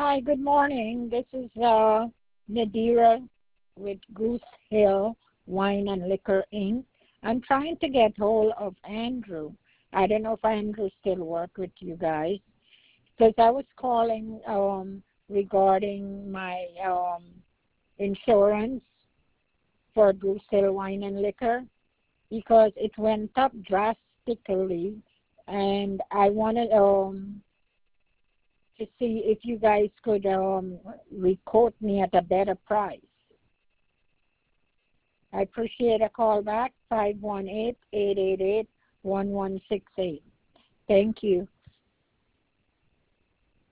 Hi, good morning. This is Nadira with Goose Hill Wine and Liquor Inc. I'm trying to get hold of Andrew. I don't know if Andrew still work with you guys because I was calling regarding my insurance for Goose Hill Wine and Liquor because it went up drastically, and I wanted to see if you guys could requote me at a better price. I appreciate a call back, 518-888-1168. Thank you.